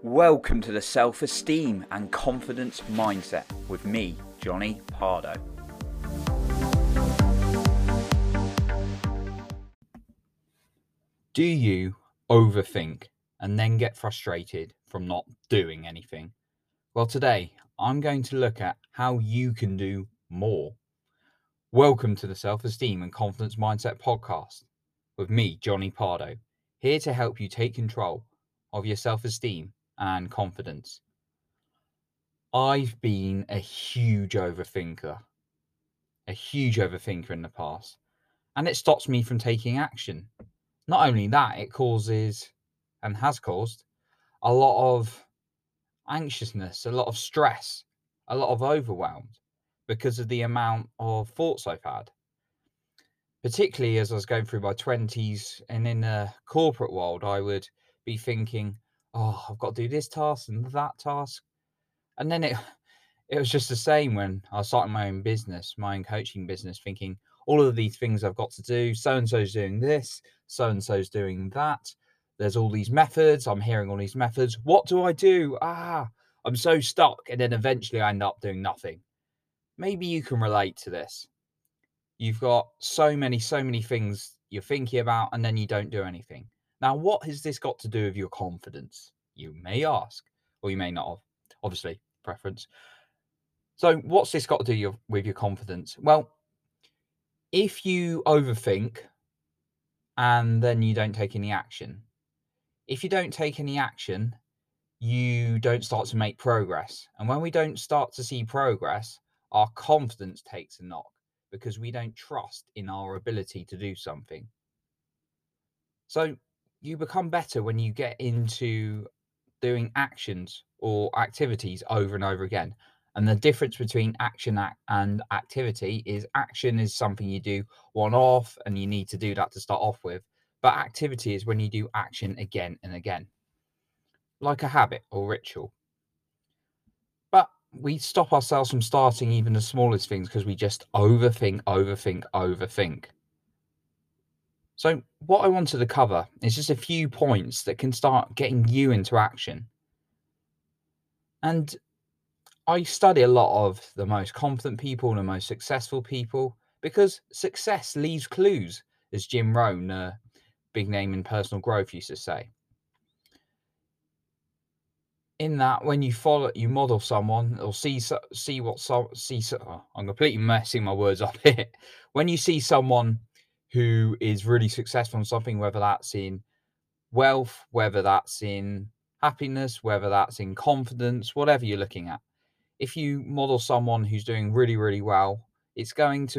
Welcome to the Self-Esteem and Confidence Mindset with me, Johnny Pardo. Do you overthink and then get frustrated from not doing anything? Well, today I'm going to look at how you can do more. Welcome to the Self-Esteem and Confidence Mindset podcast with me, Johnny Pardo, here to help you take control of your self-esteem and confidence. I've been a huge overthinker in the past, and it stops me from taking action. Not only that, it causes and has caused a lot of anxiousness, a lot of stress, a lot of overwhelm because of the amount of thoughts I've had. Particularly as I was going through my 20s and in the corporate world, I would be thinking, oh, I've got to do this task and that task. And then it was just the same when I was starting my own business, my own coaching business, thinking all of these things I've got to do. So-and-so's doing this, so-and-so's doing that. There's all these methods. I'm hearing all these methods. What do I do? I'm so stuck. And then eventually I end up doing nothing. Maybe you can relate to this. You've got so many things you're thinking about, and then you don't do anything. Now, what has this got to do with your confidence? You may ask, or you may not have. Obviously, preference. So what's this got to do with your confidence? Well, if you overthink and then you don't take any action, if you don't take any action, you don't start to make progress. And when we don't start to see progress, our confidence takes a knock because we don't trust in our ability to do something. So you become better when you get into doing actions or activities over and over again. And the difference between action and activity is action is something you do one off and you need to do that to start off with. But activity is when you do action again and again, like a habit or ritual. But we stop ourselves from starting even the smallest things because we just overthink. So what I wanted to cover is just a few points that can start getting you into action. And I study a lot of the most confident people and the most successful people because success leaves clues, as Jim Rohn, a big name in personal growth, used to say. In that, when you model someone or I'm completely messing my words up here. When you see someone who is really successful in something, whether that's in wealth, whether that's in happiness, whether that's in confidence, whatever you're looking at. If you model someone who's doing really, really well, there's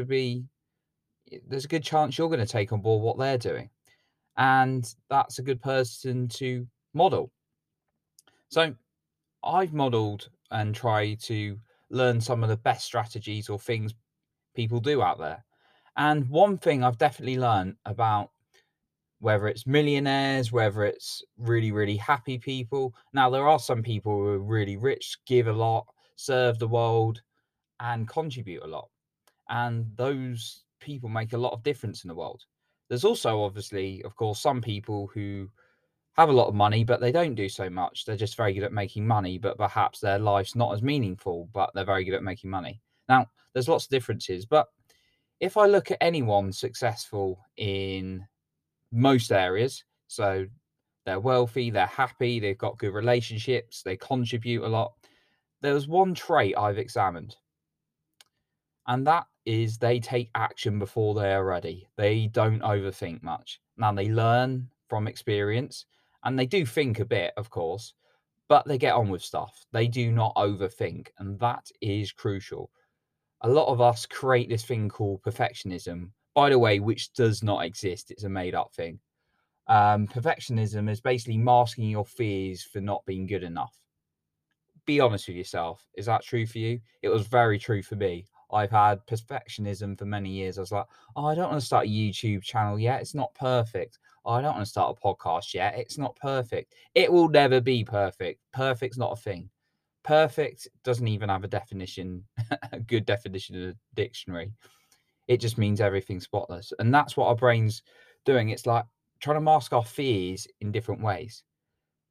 a good chance you're going to take on board what they're doing. And that's a good person to model. So I've modeled and tried to learn some of the best strategies or things people do out there. And one thing I've definitely learned about whether it's millionaires, whether it's really, really happy people. Now, there are some people who are really rich, give a lot, serve the world, and contribute a lot. And those people make a lot of difference in the world. There's also, obviously, of course, some people who have a lot of money, but they don't do so much. They're just very good at making money, but perhaps their life's not as meaningful, but they're very good at making money. Now, there's lots of differences, but if I look at anyone successful in most areas, so they're wealthy, they're happy, they've got good relationships, they contribute a lot. There's one trait I've examined, and that is they take action before they are ready. They don't overthink much. Now, they learn from experience, and they do think a bit, of course, but they get on with stuff. They do not overthink, and that is crucial. A lot of us create this thing called perfectionism, by the way, which does not exist. It's a made-up thing. Perfectionism is basically masking your fears for not being good enough. Be honest with yourself. Is that true for you? It was very true for me. I've had perfectionism for many years. I was like, oh, I don't want to start a YouTube channel yet. It's not perfect. Oh, I don't want to start a podcast yet. It's not perfect. It will never be perfect. Perfect's not a thing. Perfect doesn't even have a definition, a good definition in a dictionary. It just means everything's spotless. And that's what our brain's doing. It's like trying to mask our fears in different ways.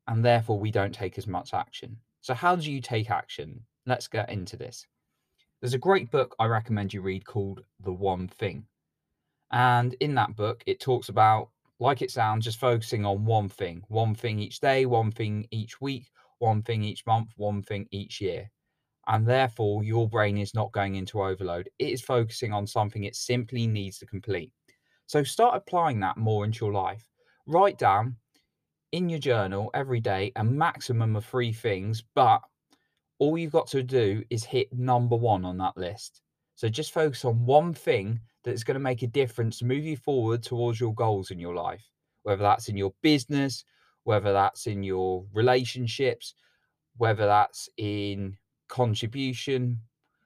and therefore we don't take as much action. So how do you take action? Let's get into this. There's a great book I recommend you read called The One Thing. And in that book, it talks about, like it sounds, just focusing on one thing each day, one thing each week, one thing each month, one thing each year. And therefore, your brain is not going into overload. It is focusing on something it simply needs to complete. So start applying that more into your life. Write down in your journal every day a maximum of 3 things, but all you've got to do is hit number one on that list. So just focus on one thing that's going to make a difference, move you forward towards your goals in your life, whether that's in your business, whether that's in your relationships, whether that's in contribution,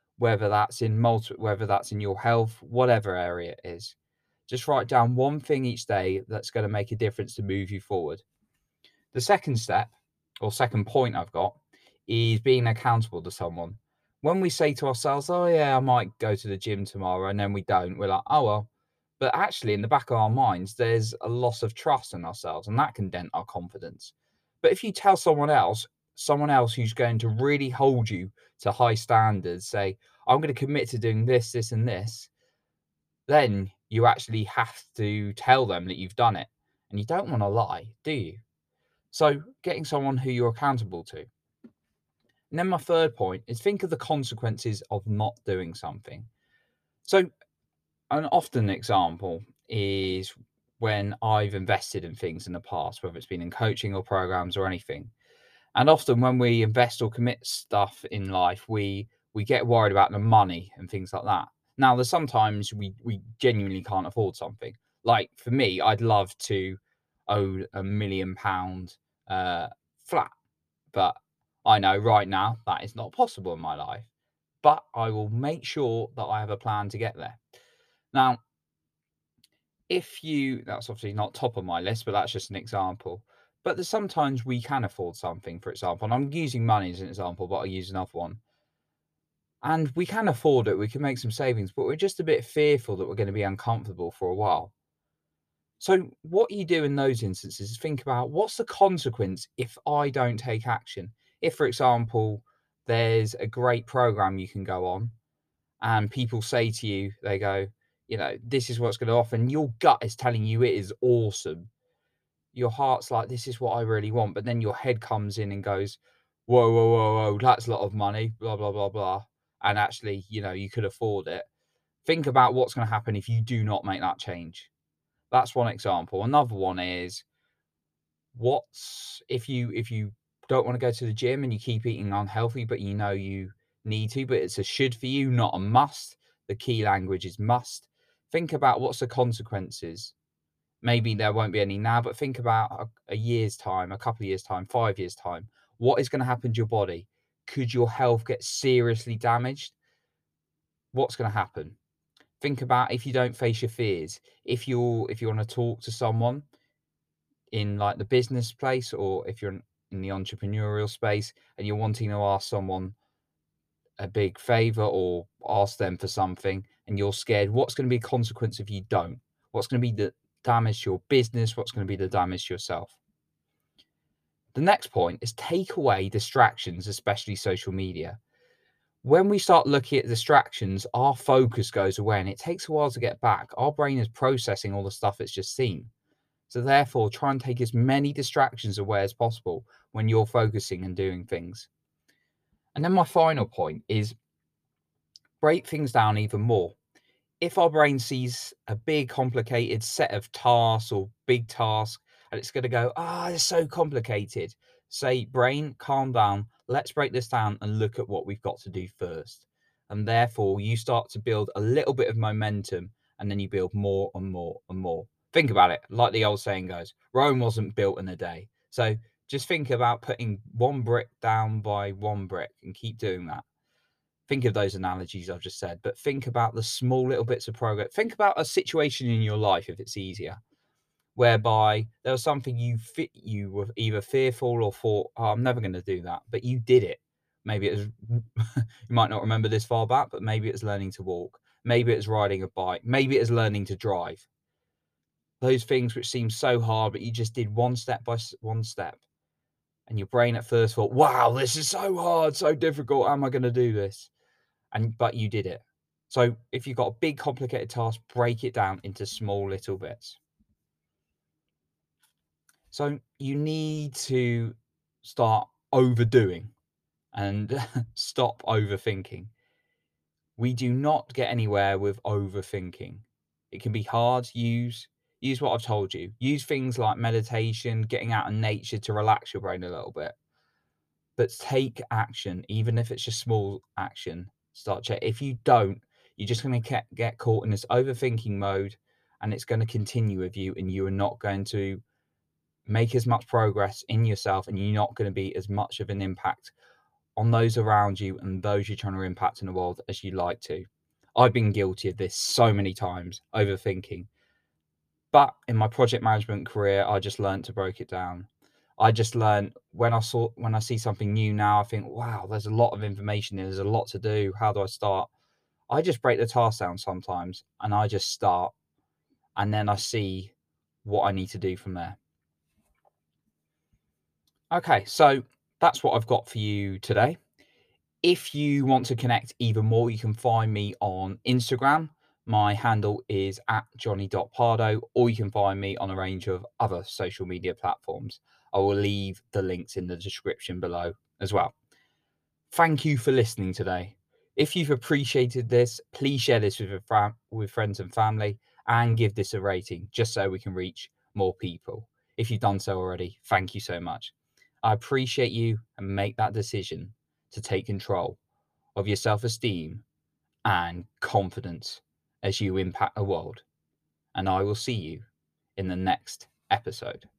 whether that's in your health, whatever area it is. Just write down one thing each day that's going to make a difference to move you forward. The second step, or second point I've got, is being accountable to someone. When we say to ourselves, "Oh, yeah, I might go to the gym tomorrow," and then we don't, we're like, "Oh, well." But actually, in the back of our minds, there's a loss of trust in ourselves, and that can dent our confidence. But if you tell someone else who's going to really hold you to high standards, say, "I'm going to commit to doing this, this, and this," then you actually have to tell them that you've done it. And you don't want to lie, do you? So getting someone who you're accountable to. And then my third point is think of the consequences of not doing something. So an often example is when I've invested in things in the past, whether it's been in coaching or programs or anything. And often when we invest or commit stuff in life, we get worried about the money and things like that. Now, there's sometimes we genuinely can't afford something. Like for me, I'd love to own £1 million flat, but I know right now that is not possible in my life. But I will make sure that I have a plan to get there. Now, if you that's obviously not top of my list, but that's just an example. But there's sometimes we can afford something, for example, and I'm using money as an example, but I'll use another one. And we can afford it, we can make some savings, but we're just a bit fearful that we're going to be uncomfortable for a while. So, what you do in those instances is think about what's the consequence if I don't take action? If, for example, there's a great program you can go on and people say to you, they go, this is what's going to offer, and your gut is telling you it is awesome. Your heart's like, this is what I really want. But then your head comes in and goes, whoa, whoa, whoa, whoa, that's a lot of money, blah, blah, blah, blah. And actually, you could afford it. Think about what's going to happen if you do not make that change. That's one example. Another one is what's if you don't want to go to the gym and you keep eating unhealthy, but you know you need to, but it's a should for you, not a must. The key language is must. Think about what's the consequences. Maybe there won't be any now, but think about a year's time, a couple of years' time, 5 years' time. What is going to happen to your body? Could your health get seriously damaged? What's going to happen? Think about if you don't face your fears. If you want to talk to someone in like the business place, or if you're in the entrepreneurial space and you're wanting to ask someone a big favor or ask them for something and you're scared, what's going to be a consequence if you don't? What's going to be the damage to your business? What's going to be the damage to yourself? The next point is take away distractions, especially social media. When we start looking at distractions, our focus goes away and it takes a while to get back. Our brain is processing all the stuff it's just seen. So therefore, try and take as many distractions away as possible when you're focusing and doing things. And then my final point is break things down even more. If our brain sees a big, complicated set of tasks or big tasks, and it's going to go, it's so complicated. Say, brain, calm down. Let's break this down and look at what we've got to do first. And therefore, you start to build a little bit of momentum and then you build more and more and more. Think about it. Like the old saying goes, Rome wasn't built in a day. So just think about putting one brick down by one brick and keep doing that. Think of those analogies I've just said, but think about the small little bits of progress. Think about a situation in your life, if it's easier, whereby there was something you were either fearful or thought, oh, I'm never going to do that, but you did it. Maybe it was, you might not remember this far back, but maybe it's learning to walk. Maybe it's riding a bike. Maybe it's learning to drive. Those things which seem so hard, but you just did one step by one step. And your brain at first thought, wow, this is so hard, so difficult. How am I going to do this? But you did it. So if you've got a big complicated task, break it down into small little bits. So you need to start overdoing and stop overthinking. We do not get anywhere with overthinking. It can be hard. Use what I've told you. Use things like meditation, getting out in nature to relax your brain a little bit. But take action, even if it's just small action. If you don't, you're just going to get caught in this overthinking mode, and it's going to continue with you, and you are not going to make as much progress in yourself, and you're not going to be as much of an impact on those around you and those you're trying to impact in the world as you like to. I've been guilty of this so many times, overthinking. But in my project management career, I just learned to break it down. I just learned when I see something new now, I think, wow, there's a lot of information here. There's a lot to do. How do I start? I just break the task down sometimes and I just start, and then I see what I need to do from there. Okay, so that's what I've got for you today. If you want to connect even more, you can find me on Instagram. My handle is at johnny.pardo, or you can find me on a range of other social media platforms. I will leave the links in the description below as well. Thank you for listening today. If you've appreciated this, please share this with friends and family, and give this a rating just so we can reach more people. If you've done so already, thank you so much. I appreciate you, and make that decision to take control of your self-esteem and confidence as you impact the world. And I will see you in the next episode.